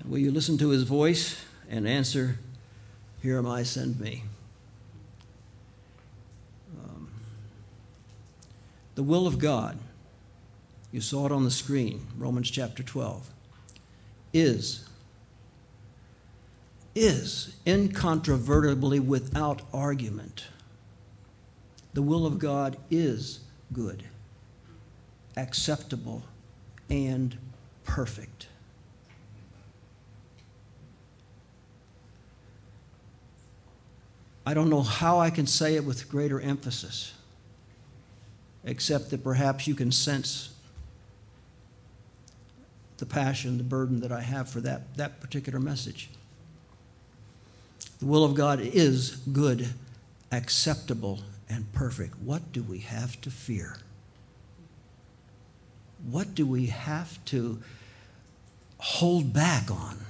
will you listen to his voice and answer, "Here am I, send me"? The will of God, you saw it on the screen, Romans chapter 12, is incontrovertibly without argument. The will of God is good, acceptable, and perfect. I don't know how I can say it with greater emphasis, except that perhaps you can sense the passion, the burden that I have for that particular message. The will of God is good, acceptable, and perfect. What do we have to fear? What do we have to hold back on?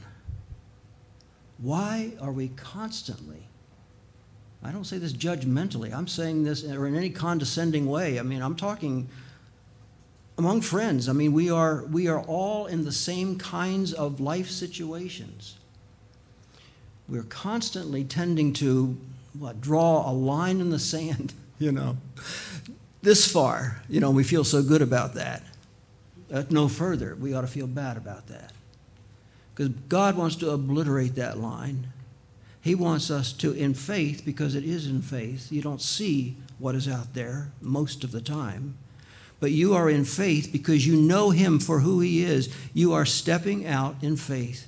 Why are we constantly, I don't say this judgmentally, I'm saying this or in any condescending way. I mean, I'm talking among friends. I mean, we are all in the same kinds of life situations. We're constantly tending to draw a line in the sand, this far, we feel so good about that. No further, we ought to feel bad about that. Because God wants to obliterate that line. He wants us to, in faith, because it is in faith, you don't see what is out there most of the time, but you are in faith because you know him for who he is. You are stepping out in faith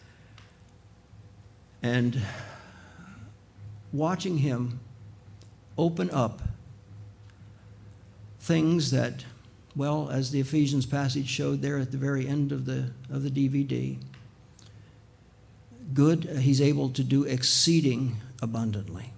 and watching him open up things that, well, as the Ephesians passage showed there at the very end of the DVD, good, he's able to do exceeding abundantly,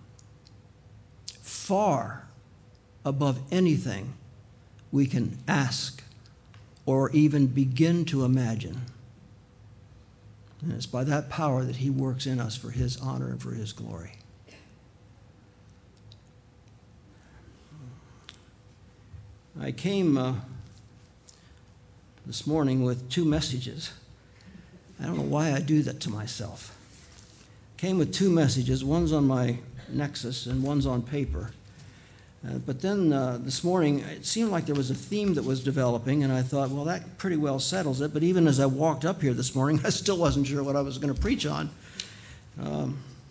far above anything we can ask or even begin to imagine. And it's by that power that he works in us for his honor and for his glory. I came this morning with two messages. I don't know why I do that to myself. Came with two messages. One's on my Nexus and one's on paper. But then this morning, it seemed like there was a theme that was developing, and I thought, well, that pretty well settles it. But even as I walked up here this morning, I still wasn't sure what I was going to preach on. A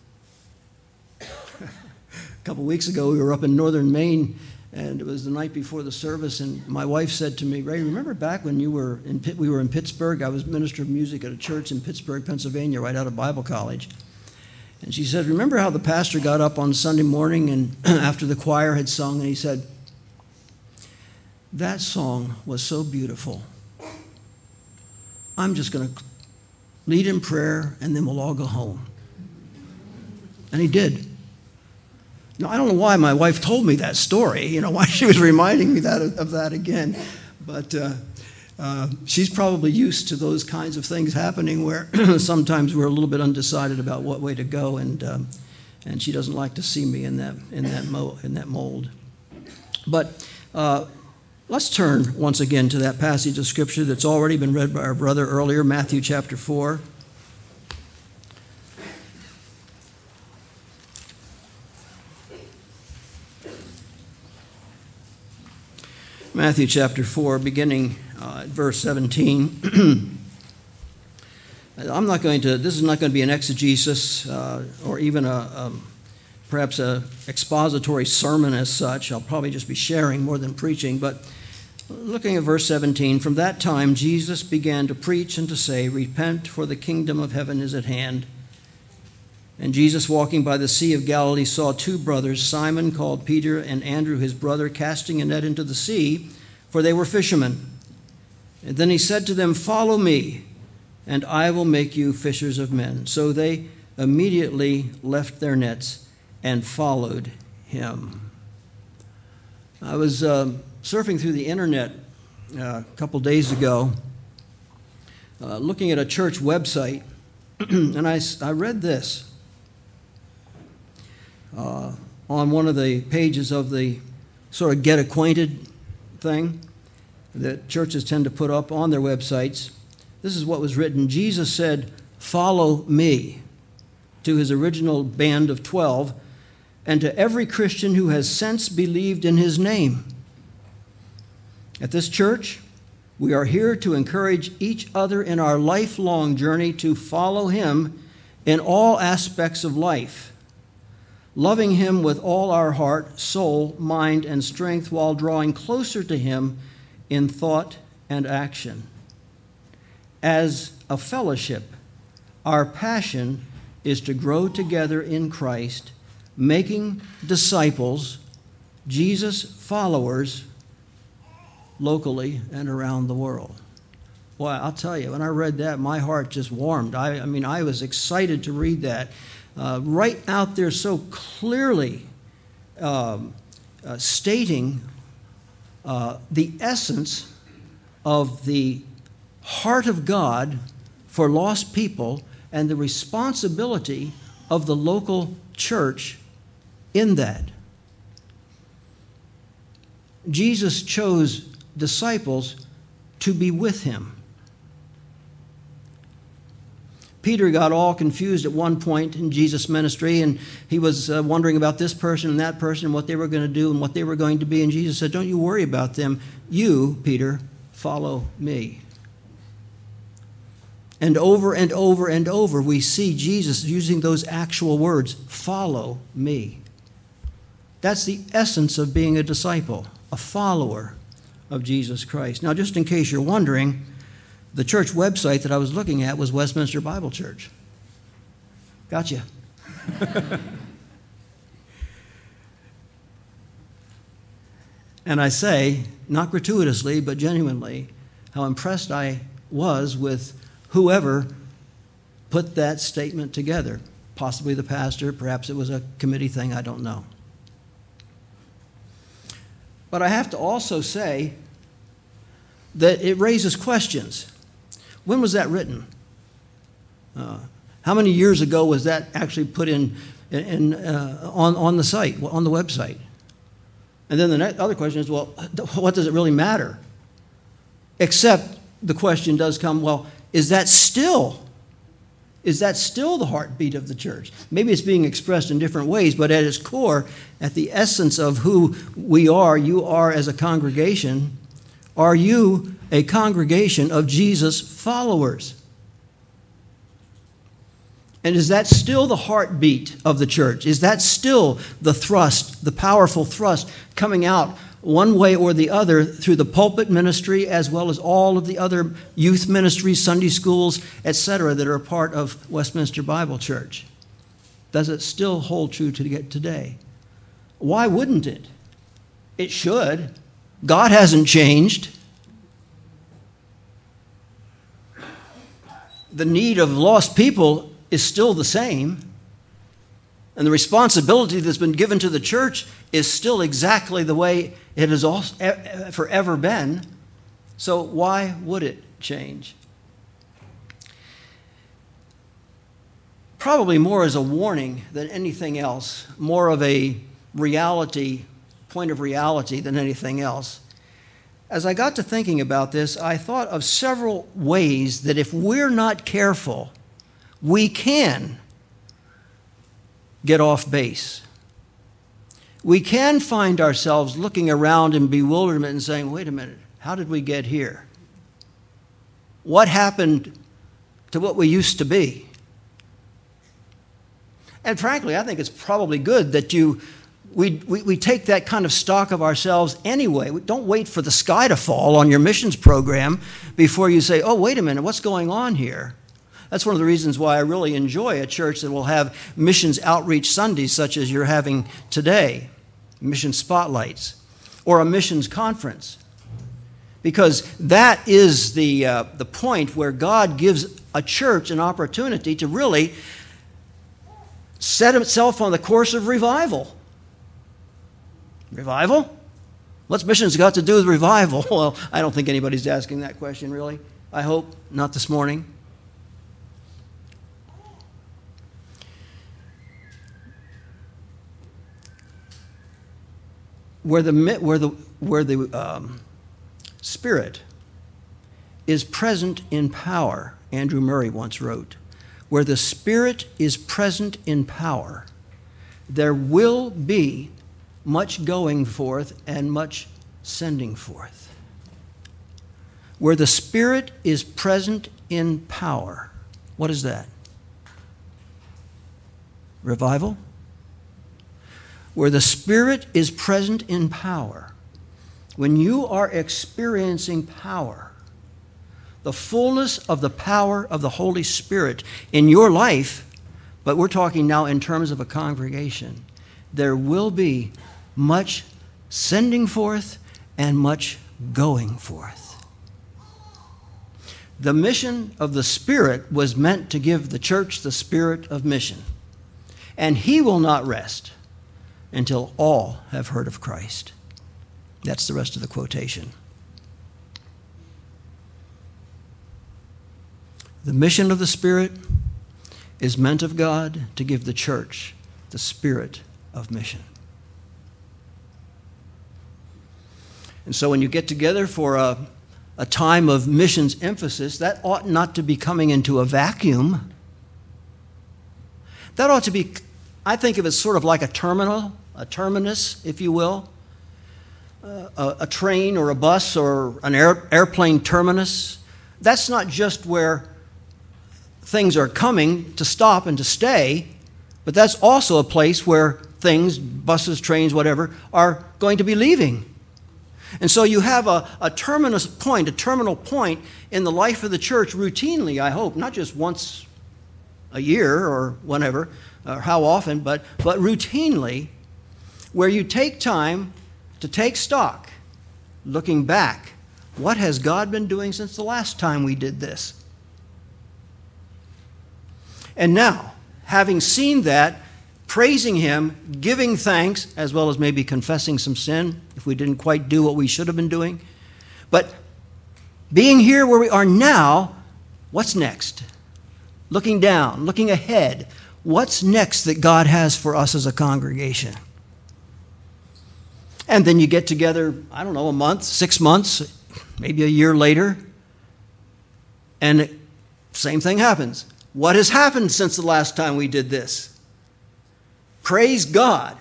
couple weeks ago, we were up in northern Maine, and it was the night before the service, and my wife said to me, "Ray, remember back when we were in Pittsburgh? I was minister of music at a church in Pittsburgh, Pennsylvania, right out of Bible college." And she said, "Remember how the pastor got up on Sunday morning and after the choir had sung, and he said, 'That song was so beautiful. I'm just going to lead in prayer, and then we'll all go home.'" And he did. Now, I don't know why my wife told me that story, why she was reminding me of that again. But she's probably used to those kinds of things happening where sometimes we're a little bit undecided about what way to go, and she doesn't like to see me in that mold. But let's turn once again to that passage of Scripture that's already been read by our brother earlier, Matthew chapter 4. Matthew chapter 4, beginning at verse 17. This is not going to be an exegesis or even perhaps a expository sermon as such. I'll probably just be sharing more than preaching. But looking at verse 17, "From that time Jesus began to preach and to say, 'Repent, for the kingdom of heaven is at hand.' And Jesus, walking by the Sea of Galilee, saw two brothers, Simon called Peter and Andrew his brother, casting a net into the sea, for they were fishermen. And then he said to them, 'Follow me, and I will make you fishers of men.' So they immediately left their nets and followed him." I was surfing through the internet a couple days ago, looking at a church website, and I read this. On one of the pages of the sort of get acquainted thing that churches tend to put up on their websites. This is what was written. Jesus said, follow me, to his original band of 12, and to every Christian who has since believed in his name. At this church, we are here to encourage each other in our lifelong journey to follow him in all aspects of life, loving him with all our heart, soul, mind, and strength while drawing closer to him in thought and action. As a fellowship, our passion is to grow together in Christ, making disciples, Jesus followers, locally and around the world. Boy, I'll tell you, when I read that, my heart just warmed. I mean, I was excited to read that. Right out there so clearly stating the essence of the heart of God for lost people and the responsibility of the local church in that. Jesus chose disciples to be with him. Peter got all confused at one point in Jesus' ministry, and he was wondering about this person and that person and what they were going to do and what they were going to be. And Jesus said, "Don't you worry about them. You, Peter, follow me." And over and over and over, we see Jesus using those actual words, "Follow me." That's the essence of being a disciple, a follower of Jesus Christ. Now, just in case you're wondering, the church website that I was looking at was Westminster Bible Church. Gotcha. And I say, not gratuitously, but genuinely, how impressed I was with whoever put that statement together. Possibly the pastor, perhaps it was a committee thing, I don't know. But I have to also say that it raises questions. When was that written? How many years ago was that actually put on the site, on the website? And then the other question is, well, what does it really matter? Except the question does come, well, is that still the heartbeat of the church? Maybe it's being expressed in different ways, but at its core, at the essence of who we are, you are as a congregation, are you a congregation of Jesus followers? And is that still the heartbeat of the church? Is that still the thrust, the powerful thrust coming out one way or the other through the pulpit ministry as well as all of the other youth ministries, Sunday schools, etc., that are a part of Westminster Bible Church? Does it still hold true today? Why wouldn't it? It should. God hasn't changed. The need of lost people is still the same. And the responsibility that's been given to the church is still exactly the way it has forever been. So why would it change? Probably more as a warning than anything else, more of a reality, point of reality than anything else. As I got to thinking about this, I thought of several ways that if we're not careful, we can get off base. We can find ourselves looking around in bewilderment and saying, wait a minute, how did we get here? What happened to what we used to be? And frankly, I think it's probably good that we take that kind of stock of ourselves anyway. Don't wait for the sky to fall on your missions program before you say, oh, wait a minute, what's going on here? That's one of the reasons why I really enjoy a church that will have missions outreach Sundays such as you're having today, mission spotlights, or a missions conference. Because that is the point where God gives a church an opportunity to really set itself on the course of revival. Revival? What's missions got to do with revival? Well, I don't think anybody's asking that question, really. I hope not this morning. Where the Spirit is present in power, Andrew Murray once wrote, Where the Spirit is present in power, there will be much going forth and much sending forth. Where the Spirit is present in power. What is that? Revival? Where the Spirit is present in power. When you are experiencing power, the fullness of the power of the Holy Spirit in your life, but we're talking now in terms of a congregation, there will be much sending forth and much going forth. The mission of the Spirit was meant to give the church the spirit of mission. And He will not rest until all have heard of Christ. That's the rest of the quotation. The mission of the Spirit is meant of God to give the church the spirit of mission. And so when you get together for a time of missions emphasis, that ought not to be coming into a vacuum. That ought to be, I think of it sort of like a terminal, a terminus, if you will. A train or a bus or an airplane terminus. That's not just where things are coming to stop and to stay, but that's also a place where things, buses, trains, whatever, are going to be leaving. And so you have a terminus point, a terminal point in the life of the church routinely, I hope, not just once a year or whenever, or how often, but routinely, where you take time to take stock, looking back. What has God been doing since the last time we did this? And now, having seen that, praising Him, giving thanks, as well as maybe confessing some sin if we didn't quite do what we should have been doing. But being here where we are now, what's next? Looking down, looking ahead. What's next that God has for us as a congregation? And then you get together, I don't know, a month, 6 months, maybe a year later, and same thing happens. What has happened since the last time we did this? Praise God.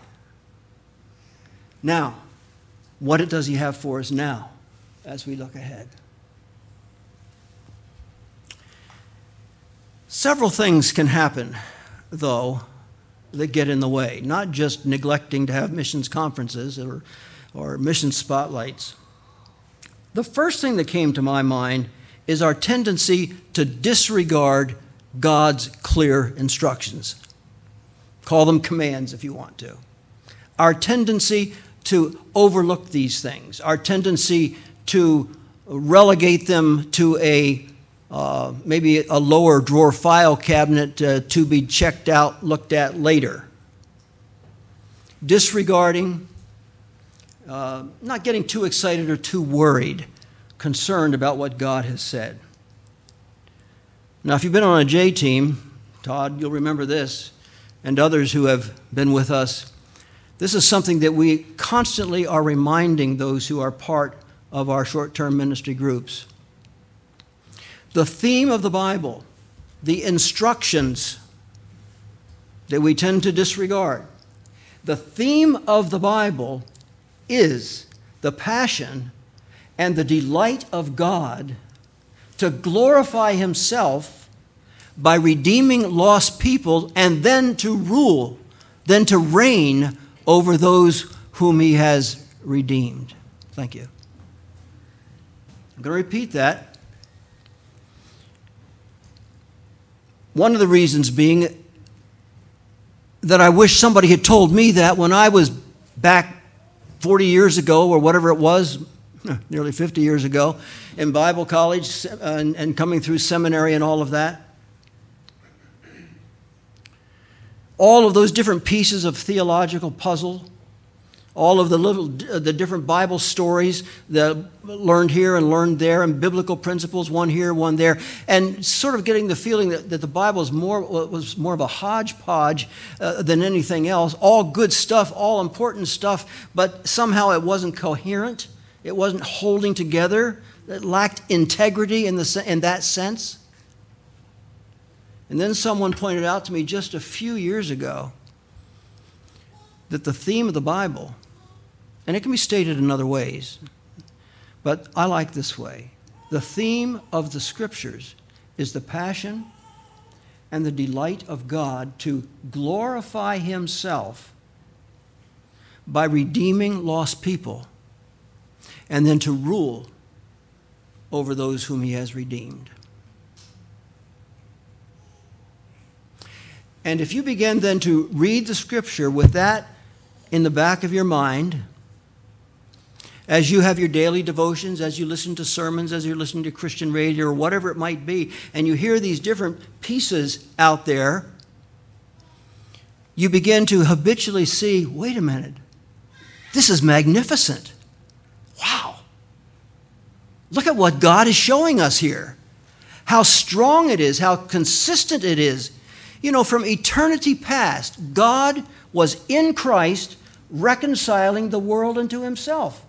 Now, what does He have for us now as we look ahead? Several things can happen, though, that get in the way. Not just neglecting to have missions conferences or mission spotlights. The first thing that came to my mind is our tendency to disregard God's clear instructions. Call them commands if you want to. Our tendency to overlook these things. Our tendency to relegate them to maybe a lower drawer file cabinet to be checked out, looked at later. Disregarding, not getting too excited or too worried, concerned about what God has said. Now, if you've been on a J team, Todd, you'll remember this, and others who have been with us. This is something that we constantly are reminding those who are part of our short-term ministry groups. The theme of the Bible, the instructions that we tend to disregard, the theme of the Bible is the passion and the delight of God to glorify Himself by redeeming lost people and then to rule, then to reign over those whom He has redeemed. Thank you. I'm going to repeat that. One of the reasons being that I wish somebody had told me that when I was back 40 years ago or whatever it was, nearly 50 years ago, in Bible college and coming through seminary and all of that. All of those different pieces of theological puzzle, all of the different Bible stories that learned here and learned there, and biblical principles, one here, one there, and sort of getting the feeling that the Bible was more of a hodgepodge than anything else. All good stuff, all important stuff, but somehow it wasn't coherent. It wasn't holding together. It lacked integrity in that sense. And then someone pointed out to me just a few years ago that the theme of the Bible, and it can be stated in other ways, but I like this way. The theme of the Scriptures is the passion and the delight of God to glorify Himself by redeeming lost people and then to rule over those whom He has redeemed. And if you begin then to read the Scripture with that in the back of your mind, as you have your daily devotions, as you listen to sermons, as you're listening to Christian radio or whatever it might be, and you hear these different pieces out there, you begin to habitually see, wait a minute, this is magnificent. Wow. Look at what God is showing us here. How strong it is, how consistent it is. You know, from eternity past, God was in Christ reconciling the world unto Himself.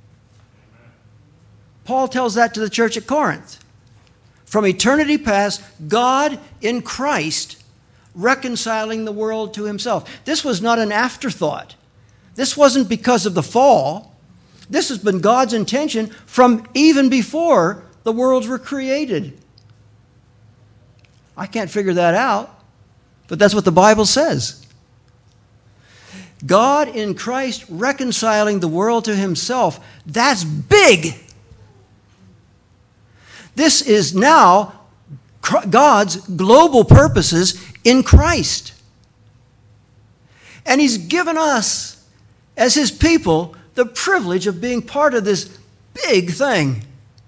Paul tells that to the church at Corinth. From eternity past, God in Christ reconciling the world to Himself. This was not an afterthought. This wasn't because of the fall. This has been God's intention from even before the worlds were created. I can't figure that out, but that's what the Bible says. God in Christ reconciling the world to Himself. That's big. This is now God's global purposes in Christ. And He's given us, as His people, the privilege of being part of this big thing.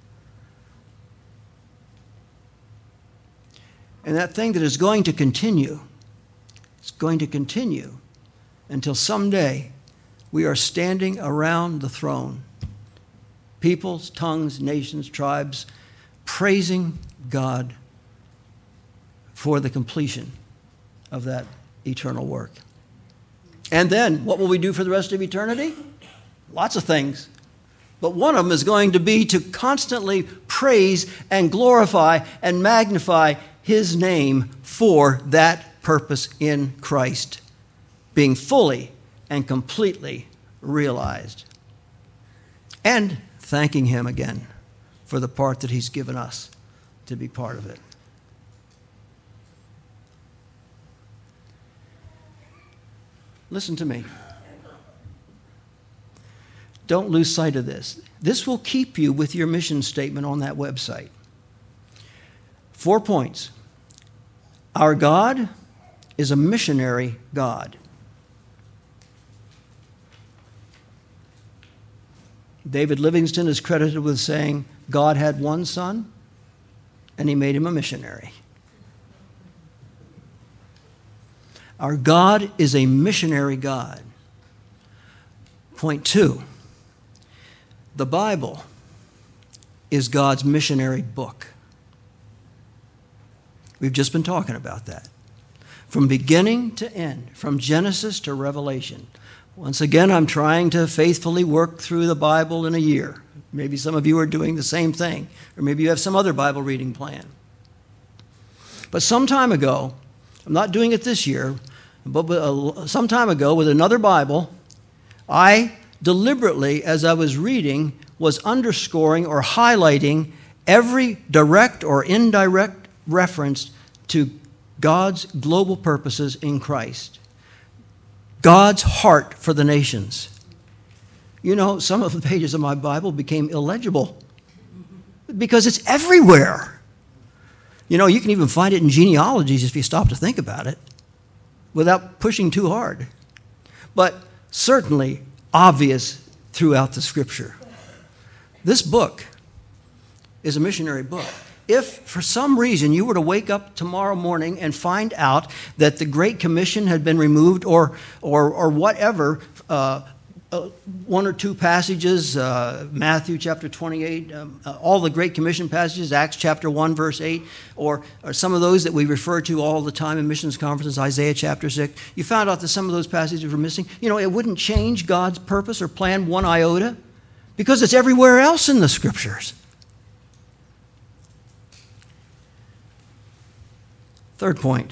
And that thing that is going to continue, it's going to continue until someday we are standing around the throne. Peoples, tongues, nations, tribes, praising God for the completion of that eternal work. And then, what will we do for the rest of eternity? Lots of things. But one of them is going to be to constantly praise and glorify and magnify His name for that purpose in Christ, being fully and completely realized. And thanking Him again for the part that He's given us to be part of it. Listen to me. Don't lose sight of this. This will keep you with your mission statement on that website. 4 points. Our God is a missionary God. David Livingston is credited with saying, God had one son, and He made him a missionary. Our God is a missionary God. Point 2, the Bible is God's missionary book. We've just been talking about that. From beginning to end, from Genesis to Revelation. Once again, I'm trying to faithfully work through the Bible in a year. Maybe some of you are doing the same thing, or maybe you have some other Bible reading plan. But some time ago, I'm not doing it this year, but some time ago with another Bible, I deliberately, as I was reading, was underscoring or highlighting every direct or indirect reference to God's global purposes in Christ. God's heart for the nations. You know, some of the pages of my Bible became illegible because it's everywhere. You know, you can even find it in genealogies if you stop to think about it without pushing too hard. But certainly obvious throughout the Scripture. This book is a missionary book. If for some reason you were to wake up tomorrow morning and find out that the Great Commission had been removed or whatever, 1 or 2 passages, Matthew chapter 28, all the Great Commission passages, Acts chapter 1, verse 8, or some of those that we refer to all the time in missions conferences, Isaiah chapter 6, you found out that some of those passages were missing. You know, it wouldn't change God's purpose or plan one iota because it's everywhere else in the Scriptures. Third point,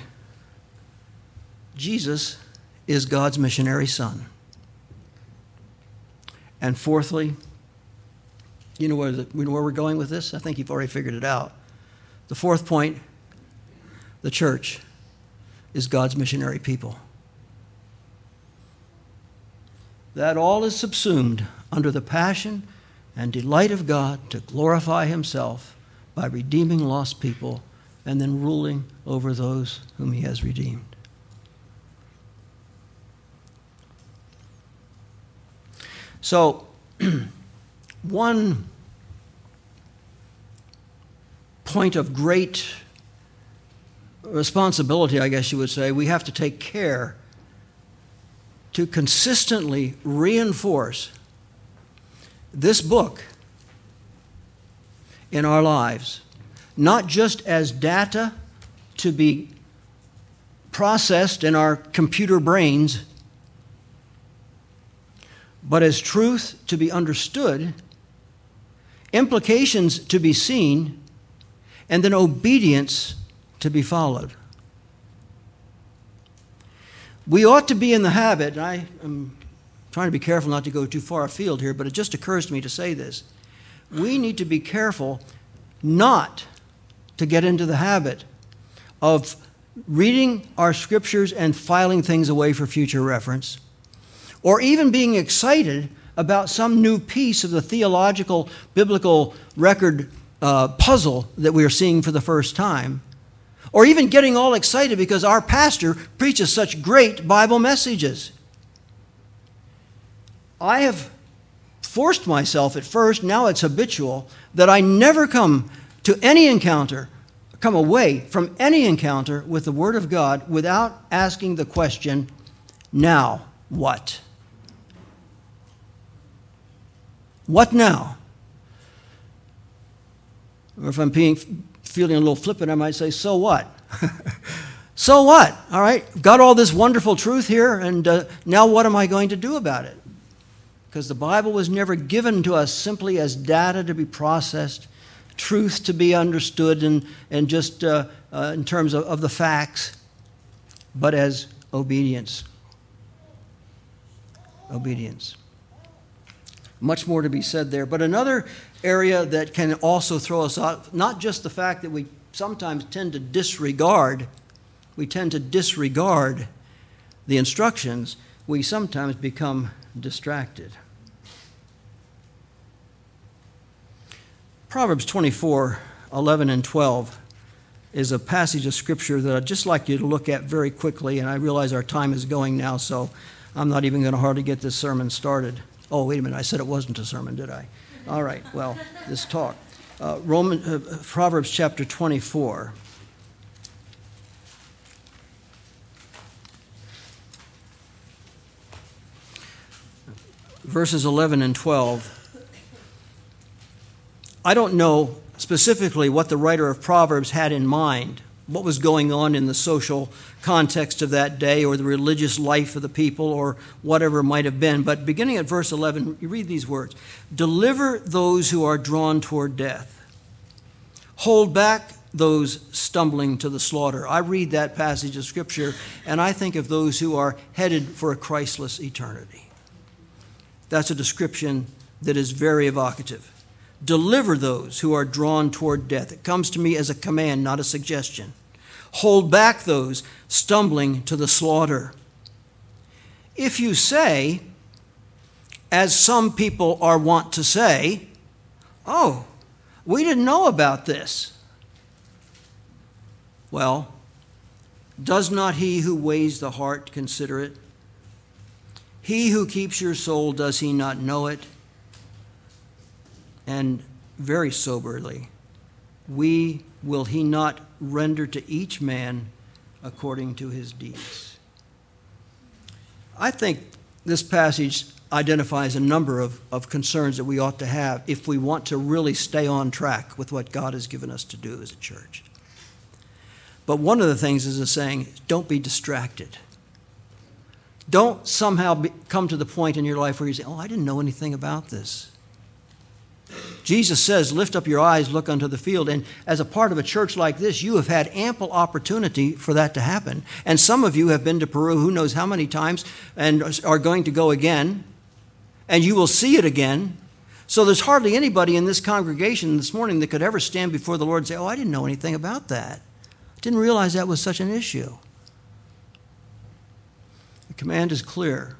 Jesus is God's missionary son. And fourthly, you know where we're going with this? I think you've already figured it out. The fourth point, the church is God's missionary people. That all is subsumed under the passion and delight of God to glorify himself by redeeming lost people and then ruling over those whom he has redeemed. So, one point of great responsibility, I guess you would say, we have to take care to consistently reinforce this book in our lives, not just as data to be processed in our computer brains, but as truth to be understood, implications to be seen, and then obedience to be followed. We ought to be in the habit, and I am trying to be careful not to go too far afield here, but it just occurs to me to say this. We need to be careful not to get into the habit of reading our scriptures and filing things away for future reference, or even being excited about some new piece of the theological, biblical record puzzle that we are seeing for the first time, or even getting all excited because our pastor preaches such great Bible messages. I have forced myself at first, now it's habitual, that I never come away from any encounter with the Word of God without asking the question, now what? What now? Or if I'm feeling a little flippant, I might say, so what? So what? All right, got all this wonderful truth here, and now what am I going to do about it? Because the Bible was never given to us simply as data to be processed, truth to be understood and just in terms of the facts, but as obedience. Obedience. Much more to be said there. But another area that can also throw us out, not just the fact that we sometimes tend to disregard the instructions, we sometimes become distracted. Proverbs 24:11 and 12 is a passage of Scripture that I'd just like you to look at very quickly, and I realize our time is going now, so I'm not even going to hardly get this sermon started. Oh, wait a minute, I said it wasn't a sermon, did I? All right, well, this talk. Proverbs chapter 24. Verses 11 and 12. I don't know specifically what the writer of Proverbs had in mind, what was going on in the social context of that day or the religious life of the people or whatever it might have been. But beginning at verse 11, you read these words. Deliver those who are drawn toward death. Hold back those stumbling to the slaughter. I read that passage of Scripture and I think of those who are headed for a Christless eternity. That's a description that is very evocative. Deliver those who are drawn toward death. It comes to me as a command, not a suggestion. Hold back those stumbling to the slaughter. If you say, as some people are wont to say, oh, we didn't know about this. Well, does not he who weighs the heart consider it? He who keeps your soul, does he not know it? And very soberly, will he not render to each man according to his deeds? I think this passage identifies a number of concerns that we ought to have if we want to really stay on track with what God has given us to do as a church. But one of the things is saying, don't be distracted. Don't somehow come to the point in your life where you say, oh, I didn't know anything about this. Jesus says, lift up your eyes, look unto the field. And as a part of a church like this, you have had ample opportunity for that to happen. And some of you have been to Peru who knows how many times and are going to go again. And you will see it again. So there's hardly anybody in this congregation this morning that could ever stand before the Lord and say, oh, I didn't know anything about that. Didn't realize that was such an issue. The command is clear.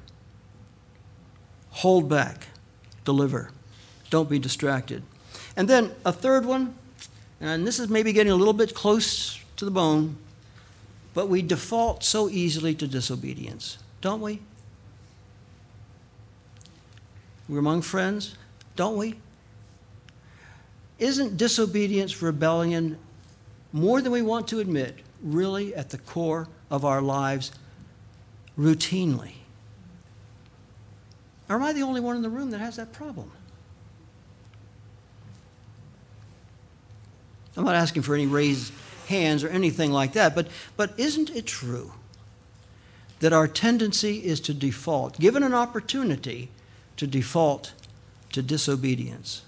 Hold back. Deliver. Don't be distracted. And then a third one, and this is maybe getting a little bit close to the bone, but we default so easily to disobedience, don't we? We're among friends, don't we? Isn't disobedience, rebellion, more than we want to admit, really at the core of our lives routinely? Or am I the only one in the room that has that problem? I'm not asking for any raised hands or anything like that, but isn't it true that our tendency is to default, given an opportunity, to default to disobedience?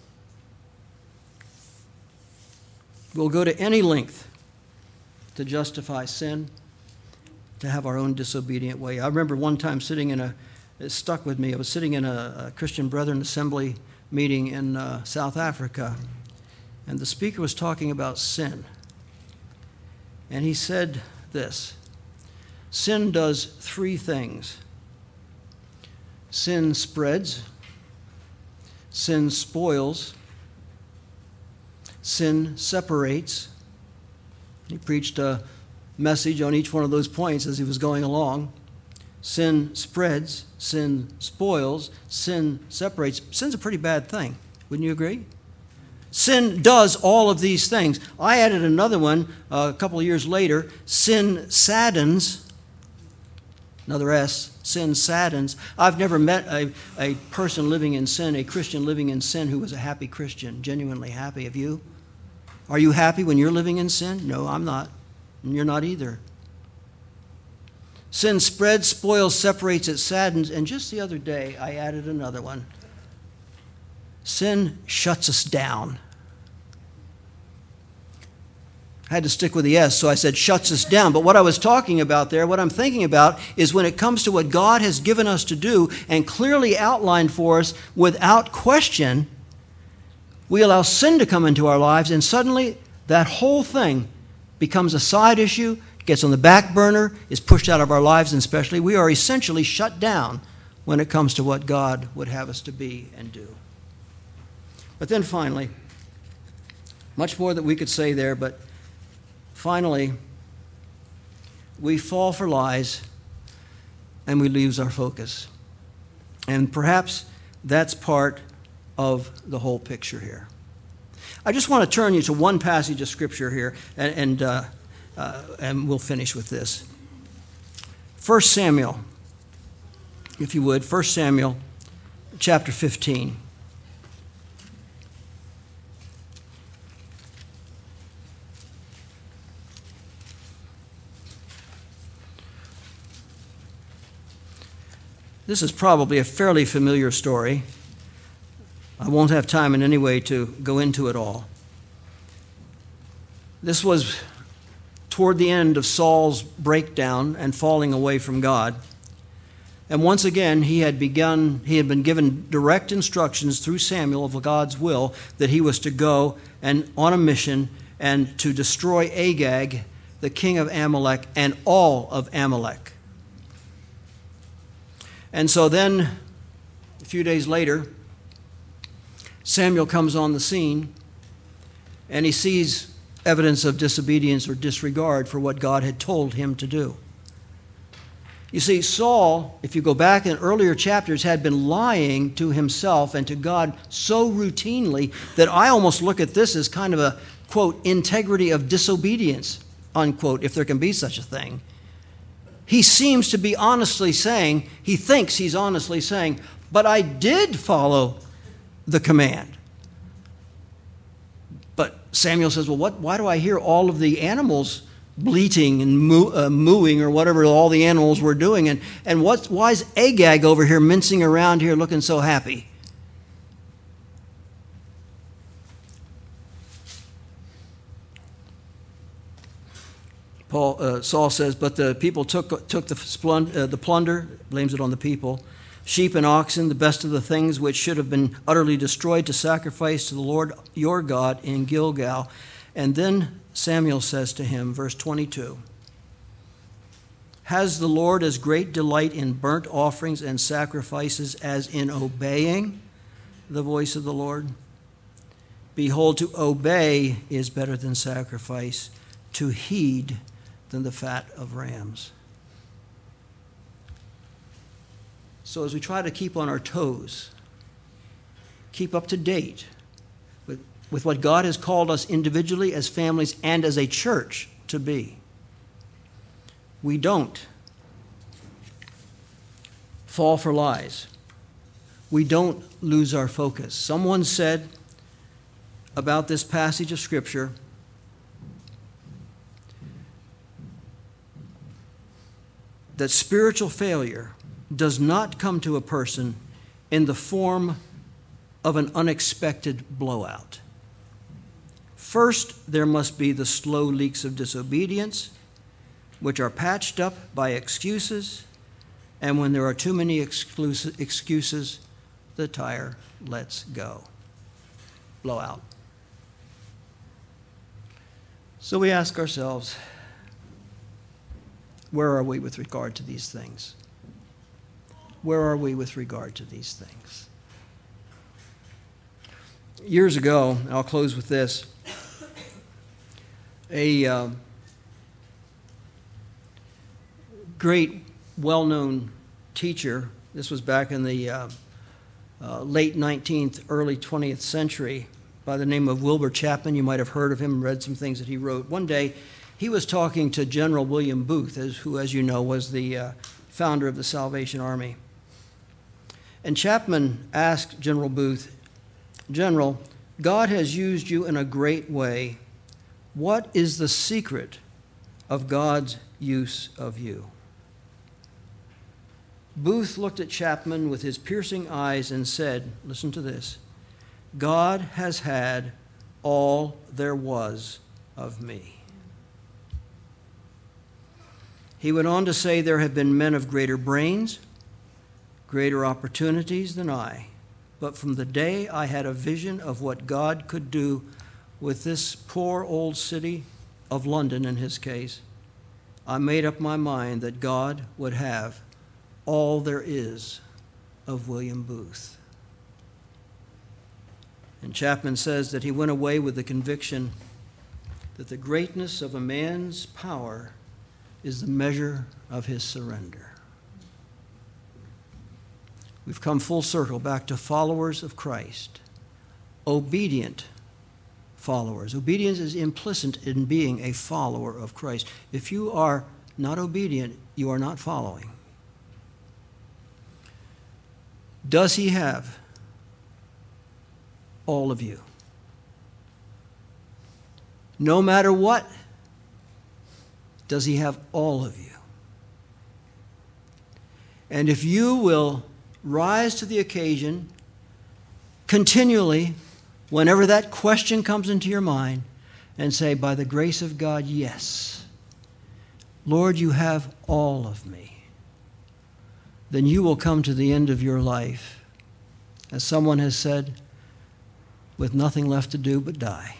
We'll go to any length to justify sin, to have our own disobedient way. I remember one time it stuck with me. I was sitting in a Christian Brethren Assembly meeting in South Africa, and the speaker was talking about sin. And he said this: sin does three things. Sin spreads, sin spoils, sin separates. He preached a message on each one of those points as he was going along. Sin spreads, sin spoils, sin separates. Sin's a pretty bad thing. Wouldn't you agree? Sin does all of these things. I added another one a couple of years later. Sin saddens. Another S. Sin saddens. I've never met a person living in sin, a Christian living in sin, who was a happy Christian, genuinely happy. Have you? Are you happy when you're living in sin? No, I'm not. And you're not either. Sin spreads, spoils, separates, it saddens. And just the other day, I added another one. Sin shuts us down. I had to stick with the S, so I said shuts us down. But what I was talking about there, what I'm thinking about, is when it comes to what God has given us to do and clearly outlined for us without question, we allow sin to come into our lives, and suddenly that whole thing becomes a side issue, gets on the back burner, is pushed out of our lives, and especially we are essentially shut down when it comes to what God would have us to be and do. But then finally, much more that we could say there, but finally, we fall for lies and we lose our focus. And perhaps that's part of the whole picture here. I just want to turn you to one passage of Scripture here, and we'll finish with this. 1 Samuel, if you would, 1 Samuel chapter 15. This is probably a fairly familiar story. I won't have time in any way to go into it all. This was toward the end of Saul's breakdown and falling away from God. And once again, he had been given direct instructions through Samuel of God's will that he was to go and on a mission and to destroy Agag, the king of Amalek, and all of Amalek. And so then, a few days later, Samuel comes on the scene, and he sees evidence of disobedience or disregard for what God had told him to do. You see, Saul, if you go back in earlier chapters, had been lying to himself and to God so routinely that I almost look at this as kind of a, quote, integrity of disobedience, unquote, if there can be such a thing. He seems to be honestly saying, he thinks he's honestly saying, but I did follow the command. But Samuel says, well, why do I hear all of the animals bleating and mooing or whatever all the animals were doing? And why is Agag over here mincing around here looking so happy? Saul says, but the people took the plunder, blames it on the people, sheep and oxen, the best of the things which should have been utterly destroyed, to sacrifice to the Lord your God in Gilgal. And then Samuel says to him, verse 22, has the Lord as great delight in burnt offerings and sacrifices as in obeying the voice of the Lord? Behold, to obey is better than sacrifice, to heed than the fat of rams. So as we try to keep on our toes, keep up to date with what God has called us individually, as families, and as a church to be, we don't fall for lies. We don't lose our focus. Someone said about this passage of Scripture, that spiritual failure does not come to a person in the form of an unexpected blowout. First, there must be the slow leaks of disobedience, which are patched up by excuses, and when there are too many excuses, the tire lets go. Blowout. So we ask ourselves, where are we with regard to these things? Where are we with regard to these things? Years ago, and I'll close with this, a great, well-known teacher, this was back in the late 19th, early 20th century, by the name of Wilbur Chapman. You might have heard of him, read some things that he wrote. One day, he was talking to General William Booth, who, as you know, was the founder of the Salvation Army. And Chapman asked General Booth, General, God has used you in a great way. What is the secret of God's use of you? Booth looked at Chapman with his piercing eyes and said, listen to this, God has had all there was of me. He went on to say, there have been men of greater brains, greater opportunities than I, but from the day I had a vision of what God could do with this poor old city of London, in his case, I made up my mind that God would have all there is of William Booth. And Chapman says that he went away with the conviction that the greatness of a man's power is the measure of his surrender. We've come full circle back to followers of Christ, obedient followers. Obedience is implicit in being a follower of Christ. If you are not obedient, you are not following. Does he have all of you? No matter what, does he have all of you? And if you will rise to the occasion continually, whenever that question comes into your mind, and say, by the grace of God, yes, Lord, you have all of me, then you will come to the end of your life, as someone has said, with nothing left to do but die.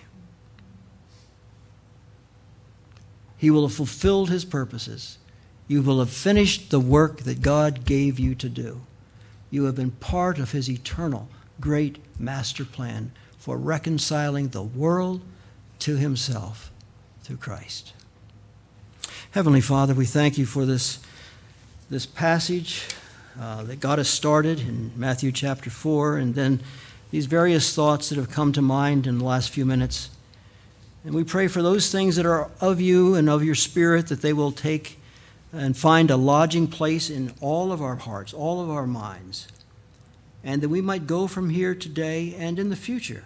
He will have fulfilled his purposes. You will have finished the work that God gave you to do. You have been part of his eternal, great master plan for reconciling the world to himself through Christ. Heavenly Father, we thank you for this passage that God has started in Matthew chapter 4, and then these various thoughts that have come to mind in the last few minutes. And we pray for those things that are of you and of your Spirit, that they will take and find a lodging place in all of our hearts, all of our minds, and that we might go from here today and in the future,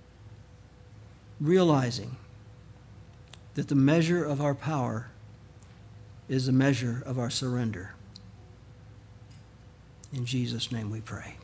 realizing that the measure of our power is the measure of our surrender. In Jesus' name we pray.